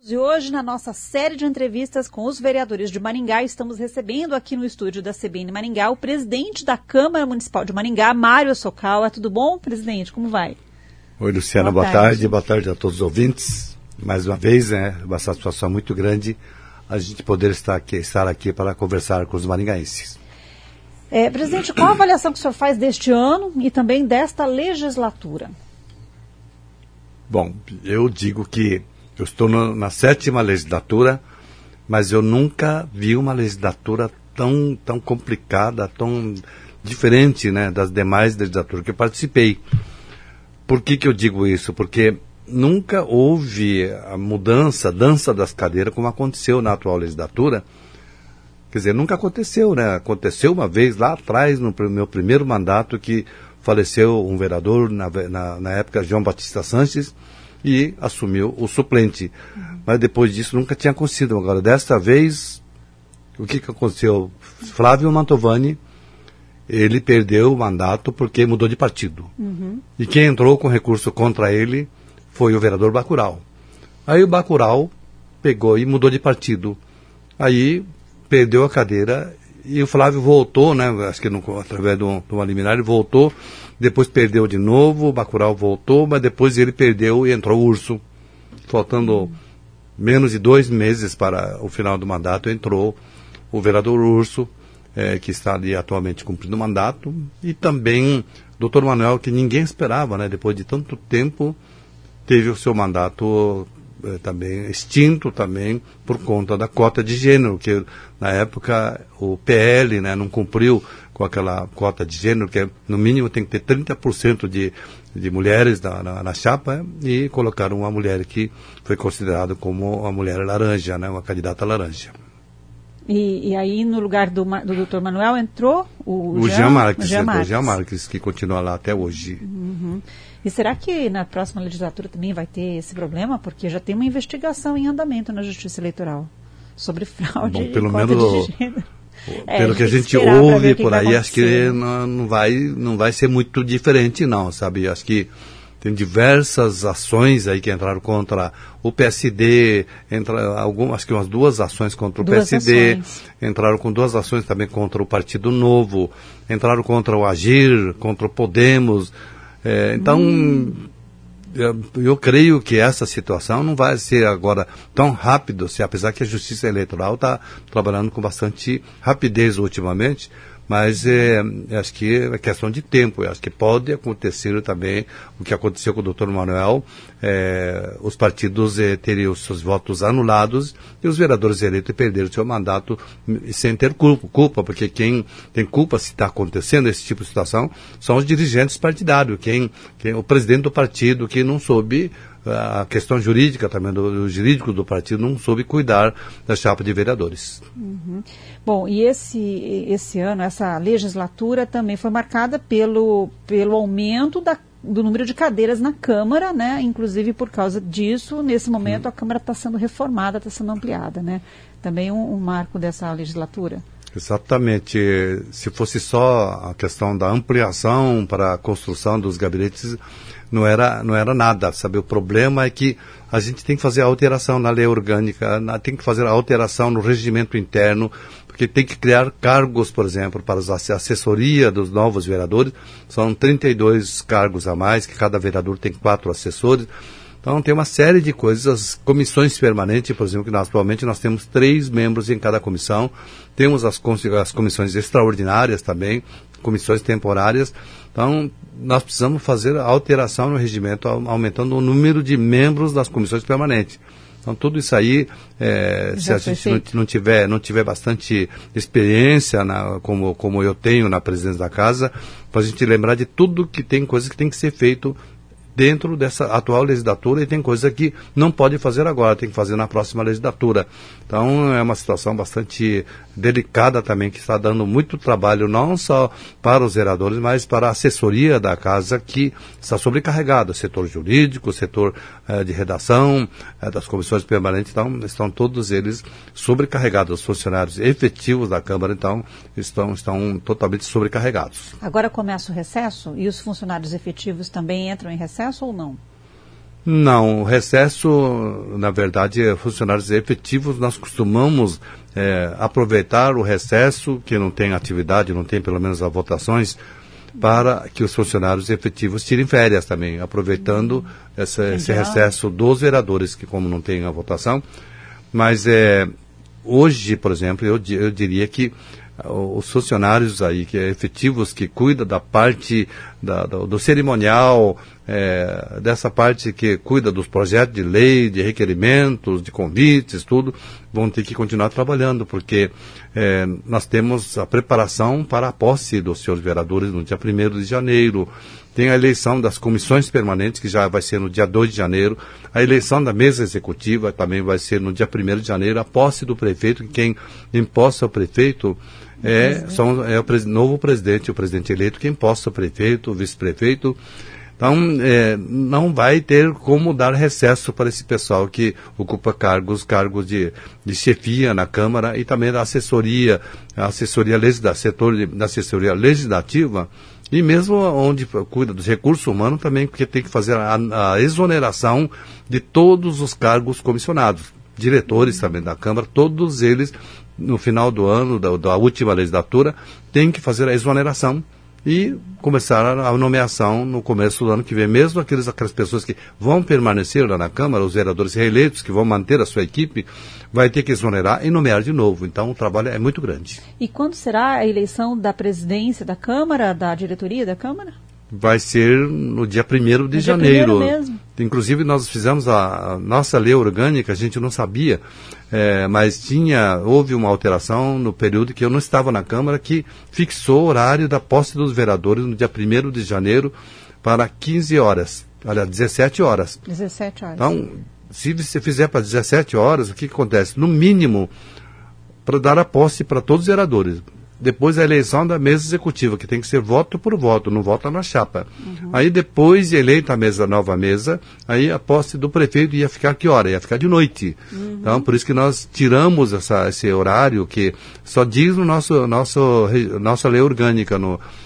E hoje, na nossa série de entrevistas com os vereadores de Maringá, estamos recebendo aqui no estúdio da CBN Maringá o presidente da Câmara Municipal de Maringá, Mário Sokawa. Tudo bom, presidente? Como vai? Oi, Luciana, boa tarde. Boa tarde a todos os ouvintes. Mais uma vez, uma satisfação muito grande a gente poder estar aqui para conversar com os maringaenses. Presidente, qual a avaliação que o senhor faz deste ano e também desta legislatura? Bom, eu digo que eu estou na 7ª legislatura, mas eu nunca vi uma legislatura tão complicada, tão diferente, né, das demais legislaturas que eu participei. Por que eu digo isso? Porque nunca houve a dança das cadeiras como aconteceu na atual legislatura. Quer dizer, nunca aconteceu, né? Aconteceu uma vez lá atrás, no meu primeiro mandato, que faleceu um vereador, na época, João Batista Sanches, e assumiu o suplente. Mas depois disso nunca tinha acontecido. Agora, desta vez, o que aconteceu? Flávio Mantovani, ele perdeu o mandato porque mudou de partido. E quem entrou com recurso contra ele foi o vereador Bacurau. Aí o Bacurau pegou e mudou de partido. Aí perdeu a cadeira e o Flávio voltou, né? Acho que através de uma liminar ele voltou. Depois perdeu de novo, o Bacurau voltou, mas depois ele perdeu e entrou o Urso. Faltando menos de 2 meses para o final do mandato, entrou o vereador Urso, que está ali atualmente cumprindo o mandato, e também o Dr. Manuel, que ninguém esperava, né? Depois de tanto tempo, teve o seu mandato também extinto também por conta da cota de gênero, que na época o PL, né, não cumpriu com aquela cota de gênero, que no mínimo tem que ter 30% de mulheres na chapa, e colocaram uma mulher que foi considerada como uma mulher laranja, né, uma candidata laranja. E aí, no lugar do Dr. Manuel, entrou o Jean Marques, que continua lá até hoje. E será que na próxima legislatura também vai ter esse problema? Porque já tem uma investigação em andamento na Justiça Eleitoral sobre fraude e cota de gênero. Pelo que a gente ouve por aí, acho que não vai ser muito diferente, não, sabe? Acho que tem diversas ações aí que entraram contra o PSD, acho que umas 2 ações contra o PSD, entraram com 2 ações também contra o Partido Novo, entraram contra o Agir, contra o Podemos. Então, eu creio que essa situação não vai ser agora tão rápido, apesar que a Justiça Eleitoral está trabalhando com bastante rapidez ultimamente, mas acho que é questão de tempo. Acho que pode acontecer também o que aconteceu com o Dr. Manuel, os partidos teriam os seus votos anulados e os vereadores eleitos perderam o seu mandato sem ter culpa, porque quem tem culpa se está acontecendo esse tipo de situação são os dirigentes partidários, o presidente do partido que não soube, a questão jurídica também, do jurídico do partido não soube cuidar da chapa de vereadores. Bom, e esse ano, essa legislatura também foi marcada pelo aumento do número de cadeiras na Câmara, né? Inclusive por causa disso, nesse momento a Câmara está sendo reformada, está sendo ampliada, né? Também um marco dessa legislatura. Exatamente. Se fosse só a questão da ampliação para a construção dos gabinetes, não era nada, sabe? O problema é que a gente tem que fazer a alteração na lei orgânica, tem que fazer a alteração no regimento interno, porque tem que criar cargos, por exemplo, para a assessoria dos novos vereadores. São 32 cargos a mais, que cada vereador tem 4 assessores. Então tem uma série de coisas, comissões permanentes, por exemplo, que atualmente nós temos 3 membros em cada comissão, temos as comissões extraordinárias também, comissões temporárias. Então nós precisamos fazer a alteração no regimento, aumentando o número de membros das comissões permanentes. Então tudo isso aí, se a gente não tiver bastante experiência, como eu tenho na presidência da casa, para a gente lembrar de tudo que tem coisas que tem que ser feito dentro dessa atual legislatura, e tem coisa que não pode fazer agora, tem que fazer na próxima legislatura. Então é uma situação bastante delicada também, que está dando muito trabalho não só para os vereadores, mas para a assessoria da casa, que está sobrecarregada, o setor jurídico, o setor de redação, das comissões permanentes. Então estão todos eles sobrecarregados, os funcionários efetivos da Câmara, então estão totalmente sobrecarregados. Agora começa o recesso e os funcionários efetivos também entram em recesso ou não? Não, o recesso, na verdade, funcionários efetivos, nós costumamos aproveitar o recesso, que não tem atividade, não tem pelo menos as votações, para que os funcionários efetivos tirem férias também, aproveitando esse recesso dos vereadores, que como não tem a votação. Mas hoje, por exemplo, eu diria que os funcionários aí que efetivos, que cuidam da parte do cerimonial, dessa parte que cuida dos projetos de lei, de requerimentos, de convites, tudo, vão ter que continuar trabalhando, porque nós temos a preparação para a posse dos senhores vereadores no dia 1º de janeiro, tem a eleição das comissões permanentes, que já vai ser no dia 2 de janeiro, a eleição da mesa executiva também vai ser no dia 1º de janeiro, a posse do prefeito, que quem imposta o prefeito é o novo presidente, o presidente eleito, quem imposta o prefeito, o vice-prefeito. Então, não vai ter como dar recesso para esse pessoal que ocupa cargos de chefia na Câmara e também da assessoria setor da assessoria legislativa, e mesmo onde cuida dos recursos humanos também, porque tem que fazer a exoneração de todos os cargos comissionados, diretores também da Câmara, todos eles, no final do ano, da última legislatura, têm que fazer a exoneração e começar a nomeação no começo do ano que vem. Mesmo aquelas pessoas que vão permanecer lá na Câmara, os vereadores reeleitos, que vão manter a sua equipe, vai ter que exonerar e nomear de novo. Então, o trabalho é muito grande. E quando será a eleição da presidência da Câmara, da diretoria da Câmara? Vai ser no dia 1º de janeiro. Mesmo. Inclusive, nós fizemos a nossa lei orgânica, a gente não sabia, mas houve uma alteração no período que eu não estava na Câmara, que fixou o horário da posse dos vereadores no dia 1º de janeiro para 15 horas, olha, 17 horas. 17 horas. Então, se você fizer para 17 horas, o que acontece? No mínimo, para dar a posse para todos os vereadores. Depois a eleição da mesa executiva, que tem que ser voto por voto, não vota na chapa. Uhum. Aí depois de eleita a nova mesa, aí a posse do prefeito ia ficar que hora? Ia ficar de noite. Uhum. Então, por isso que nós tiramos esse horário que só diz no nossa lei orgânica,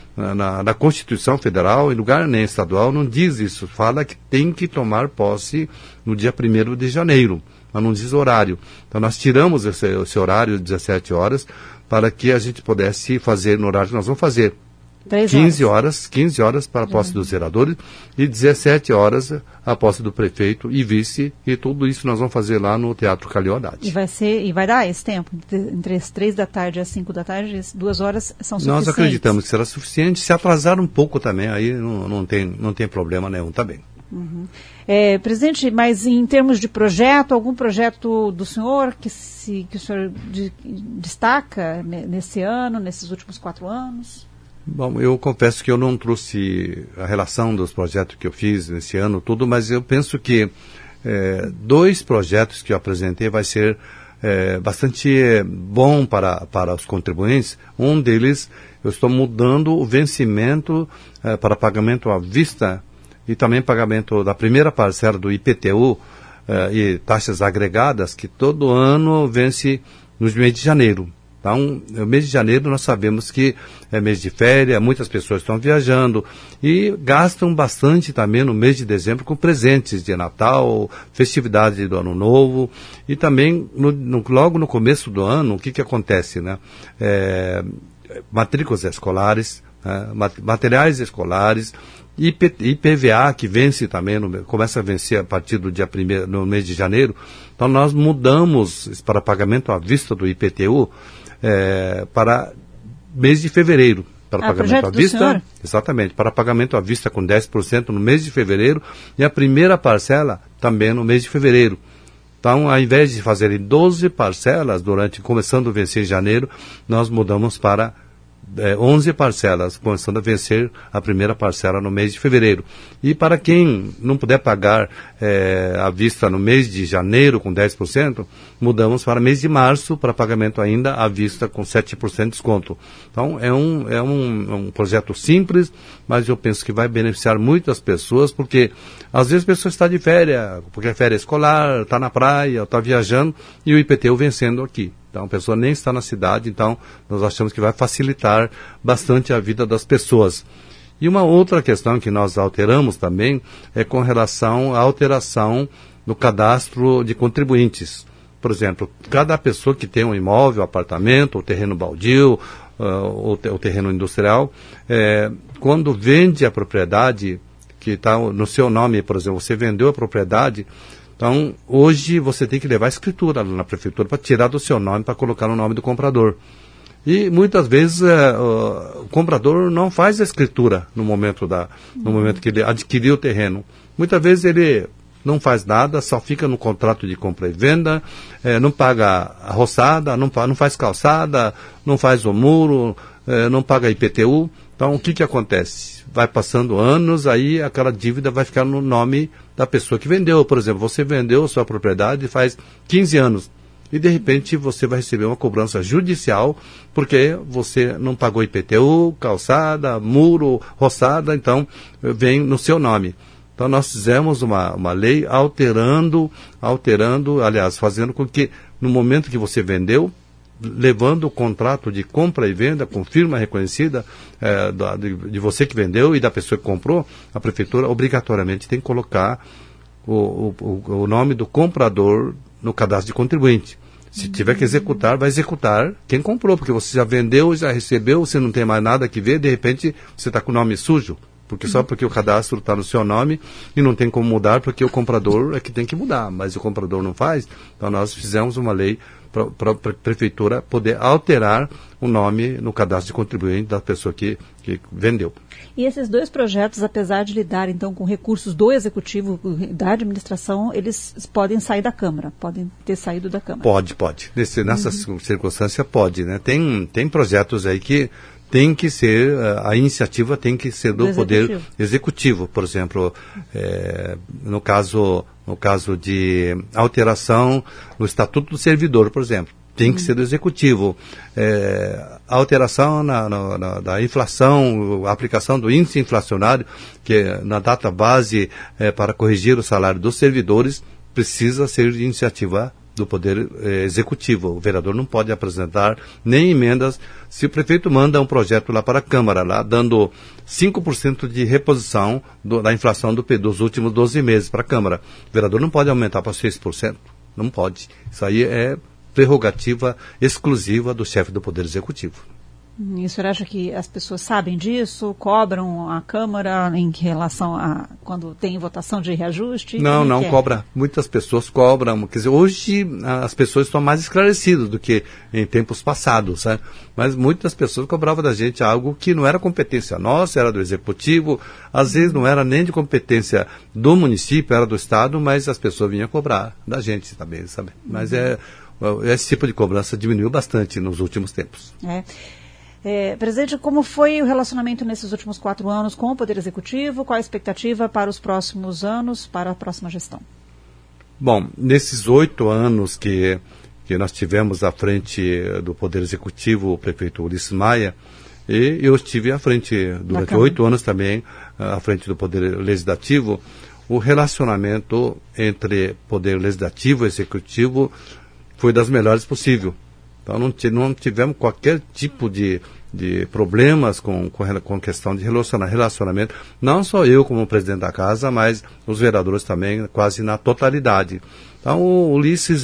na Constituição Federal, em lugar nem estadual, não diz isso. Fala que tem que tomar posse no dia 1º de janeiro, mas não diz horário. Então, nós tiramos esse horário de 17 horas, para que a gente pudesse fazer no horário que nós vamos fazer. 15 horas para a posse dos vereadores e 17 horas a posse do prefeito e vice, e tudo isso nós vamos fazer lá no Teatro Calil Haddad. E vai dar esse tempo? Entre as 3 da tarde e as 5 da tarde, 2 horas são suficientes? Nós acreditamos que será suficiente. Se atrasar um pouco também, aí não tem problema nenhum também. Uhum. Presidente, mas em termos de projeto, algum projeto do senhor que o senhor destaca nesse ano, nesses últimos 4 anos? Bom, eu confesso que eu não trouxe a relação dos projetos que eu fiz nesse ano, tudo, mas eu penso que 2 projetos que eu apresentei vai ser bastante bom para os contribuintes. Um deles, eu estou mudando o vencimento para pagamento à vista e também pagamento da primeira parcela do IPTU e taxas agregadas, que todo ano vence no mês de janeiro. Então, no mês de janeiro nós sabemos que é mês de férias, muitas pessoas estão viajando e gastam bastante também no mês de dezembro com presentes de Natal, festividade do Ano Novo, e também logo no começo do ano, o que acontece, né? Matrículas escolares, materiais escolares, IPVA, que vence também, começa a vencer a partir do dia 1º, no mês de janeiro. Então nós mudamos para pagamento à vista do IPTU para mês de fevereiro. Para pagamento à vista, senhor? Exatamente, para pagamento à vista com 10% no mês de fevereiro e a primeira parcela também no mês de fevereiro. Então, ao invés de fazerem 12 parcelas começando a vencer em janeiro, nós mudamos para 11 parcelas, começando a vencer a primeira parcela no mês de fevereiro. E para quem não puder pagar à vista no mês de janeiro com 10%, mudamos para mês de março para pagamento ainda à vista com 7% de desconto. Então é um projeto simples, mas eu penso que vai beneficiar muitas pessoas, porque às vezes a pessoa está de férias, porque é férias escolar, está na praia, está viajando, e o IPTU vencendo aqui. Então, a pessoa nem está na cidade, então nós achamos que vai facilitar bastante a vida das pessoas. E uma outra questão que nós alteramos também é com relação à alteração no cadastro de contribuintes. Por exemplo, cada pessoa que tem um imóvel, apartamento, ou terreno baldio, ou terreno industrial, quando vende a propriedade que está no seu nome, por exemplo, você vendeu a propriedade, então hoje você tem que levar a escritura na prefeitura para tirar do seu nome, para colocar no nome do comprador. E muitas vezes o comprador não faz a escritura no momento que ele adquiriu o terreno. Muitas vezes ele não faz nada, só fica no contrato de compra e venda, não paga a roçada, não faz calçada, não faz o muro, não paga IPTU. Então, o que acontece? Vai passando anos, aí aquela dívida vai ficar no nome da pessoa que vendeu. Por exemplo, você vendeu a sua propriedade faz 15 anos e, de repente, você vai receber uma cobrança judicial porque você não pagou IPTU, calçada, muro, roçada, então vem no seu nome. Então, nós fizemos uma lei alterando, aliás, fazendo com que, no momento que você vendeu, levando o contrato de compra e venda com firma reconhecida de você que vendeu e da pessoa que comprou, a prefeitura obrigatoriamente tem que colocar o nome do comprador no cadastro de contribuinte. Se tiver que executar, vai executar quem comprou, porque você já vendeu, já recebeu, você não tem mais nada que ver, de repente você está com o nome sujo. Só porque o cadastro está no seu nome e não tem como mudar, porque o comprador é que tem que mudar, mas o comprador não faz. Então nós fizemos uma lei para a prefeitura poder alterar o nome no cadastro de contribuinte da pessoa que vendeu. E esses dois projetos, apesar de lidar então com recursos do Executivo, da administração, eles podem sair da Câmara, podem ter saído da Câmara? Pode. Nessa circunstância pode, né? Tem projetos aí que tem que ser, a iniciativa tem que ser do Poder Executivo, por exemplo, no caso de alteração no Estatuto do Servidor, por exemplo, tem que ser do Executivo. Alteração da inflação, a aplicação do índice inflacionário, que na data base para corrigir o salário dos servidores, precisa ser de iniciativa do Poder Executivo. O vereador não pode apresentar nem emendas se o prefeito manda um projeto lá para a Câmara, lá dando 5% de reposição da inflação dos últimos 12 meses para a Câmara. O vereador não pode aumentar para 6%. Não pode. Isso aí é prerrogativa exclusiva do chefe do Poder Executivo. E o senhor acha que as pessoas sabem disso, cobram a Câmara em relação a quando tem votação de reajuste? Não cobra. Muitas pessoas cobram. Quer dizer, hoje as pessoas estão mais esclarecidas do que em tempos passados, né? Mas muitas pessoas cobravam da gente algo que não era competência nossa, era do Executivo, às vezes não era nem de competência do município, era do Estado, mas as pessoas vinham cobrar da gente também, sabe? Mas esse tipo de cobrança diminuiu bastante nos últimos tempos. Presidente, como foi o relacionamento nesses últimos 4 anos com o Poder Executivo? Qual a expectativa para os próximos anos, para a próxima gestão? Bom, nesses 8 anos que nós tivemos à frente do Poder Executivo, o prefeito Ulisses Maia, e eu estive à frente durante 8 anos também, à frente do Poder Legislativo, o relacionamento entre Poder Legislativo e Executivo foi das melhores possível. Então não tivemos qualquer tipo de problemas com questão de relacionamento, não só eu como presidente da casa, mas os vereadores também, quase na totalidade. Então o Ulisses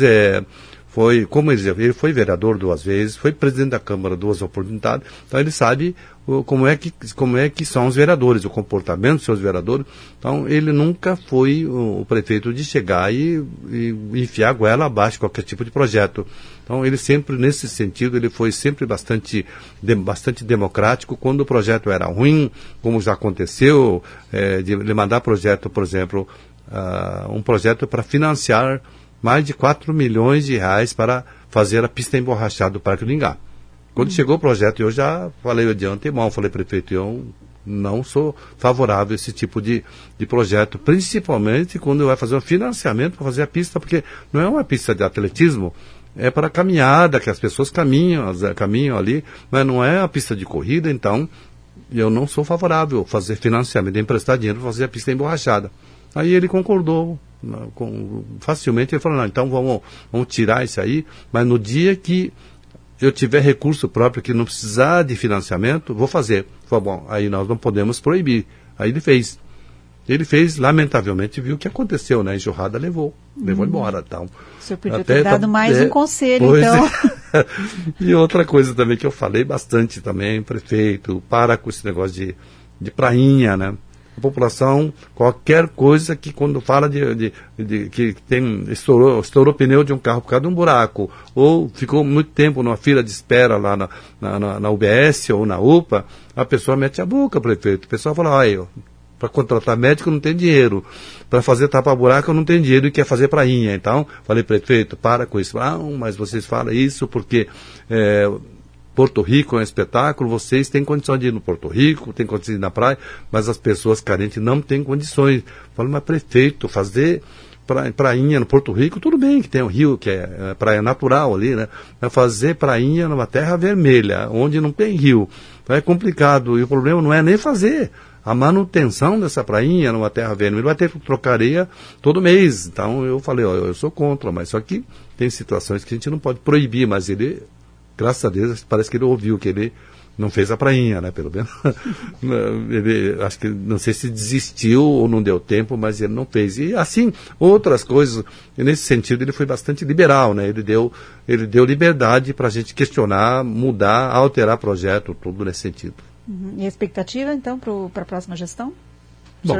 ele foi vereador 2 vezes, foi presidente da Câmara 2 oportunidades, então ele sabe como é que são os vereadores, o comportamento dos seus vereadores. Então ele nunca foi o prefeito de chegar e enfiar a goela abaixo de qualquer tipo de projeto. Então ele sempre, nesse sentido, ele foi sempre bastante democrático. Quando o projeto era ruim, como já aconteceu, de ele mandar projeto, por exemplo, um projeto para financiar mais de 4 milhões de reais para fazer a pista emborrachada do Parque do Ingá. Quando chegou o projeto, eu já falei de antemão, falei, prefeito, eu não sou favorável a esse tipo de projeto, principalmente quando vai fazer um financiamento para fazer a pista, porque não é uma pista de atletismo, é para caminhada, que as pessoas caminham ali, mas não é a pista de corrida. Então eu não sou favorável a fazer financiamento, emprestar dinheiro para fazer a pista emborrachada. Aí ele concordou facilmente, ele falou, não, então vamos tirar isso aí, mas no dia que eu tiver recurso próprio que não precisar de financiamento, vou fazer. Falei, bom, aí nós não podemos proibir. Aí ele fez. Ele fez, lamentavelmente, viu o que aconteceu, né? A enxurrada levou embora. Então, o senhor podia ter dado mais um conselho, então. E outra coisa também que eu falei bastante também, prefeito, para com esse negócio de prainha, né? A população, qualquer coisa que quando fala que estourou pneu de um carro por causa de um buraco, ou ficou muito tempo numa fila de espera lá na UBS ou na UPA, a pessoa mete a boca, prefeito. O pessoal fala, olha, para contratar médico não tem dinheiro, para fazer tapa-buraco não tem dinheiro e quer fazer prainha. Então, falei, prefeito, para com isso. Mas vocês falam isso porque Porto Rico é um espetáculo, vocês têm condição de ir no Porto Rico, têm condição de ir na praia, mas as pessoas carentes não têm condições. Falei, mas prefeito, fazer prainha no Porto Rico, tudo bem que tem o rio, que é praia natural ali, né? Mas fazer prainha numa terra vermelha, onde não tem rio, é complicado. E o problema não é nem fazer a manutenção dessa prainha numa terra vermelha, vai ter que trocar areia todo mês. Então eu falei, eu sou contra, mas só que tem situações que a gente não pode proibir, mas ele, graças a Deus, parece que ele ouviu que ele não fez a prainha, né, pelo menos. Ele, acho que, não sei se desistiu ou não deu tempo, mas ele não fez. E assim, outras coisas, e nesse sentido ele foi bastante liberal, né, ele deu liberdade para a gente questionar, mudar, alterar projeto, tudo nesse sentido. E a expectativa, então, para a próxima gestão? Bom,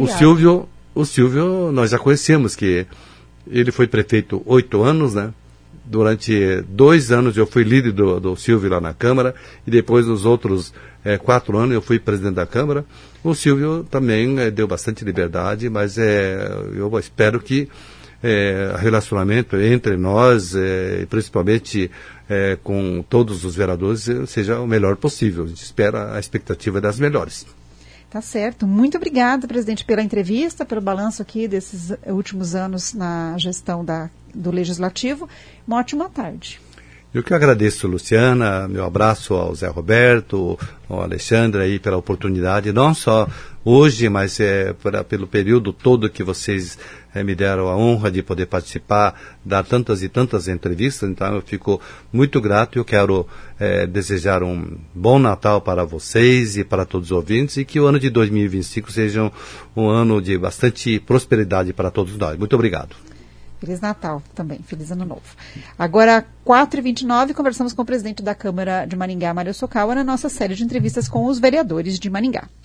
o Silvio, nós já conhecemos que ele foi prefeito 8 anos, né? Durante 2 anos eu fui líder do Silvio lá na Câmara, e depois nos outros 4 anos eu fui presidente da Câmara. O Silvio também deu bastante liberdade, mas eu espero que o relacionamento entre nós, principalmente com todos os vereadores, seja o melhor possível. A gente espera, a expectativa das melhores. Tá certo. Muito obrigada, presidente, pela entrevista, pelo balanço aqui desses últimos anos na gestão do Legislativo. Uma ótima tarde. Eu que agradeço, Luciana, meu abraço ao Zé Roberto, ao Alexandre aí pela oportunidade, não só hoje, mas pelo período todo que vocês me deram a honra de poder participar, dar tantas e tantas entrevistas. Então eu fico muito grato e eu quero desejar um bom Natal para vocês e para todos os ouvintes, e que o ano de 2025 seja um ano de bastante prosperidade para todos nós. Muito obrigado. Feliz Natal também, feliz Ano Novo. Agora, 4h29, conversamos com o presidente da Câmara de Maringá, Mário Sokawa, na nossa série de entrevistas com os vereadores de Maringá.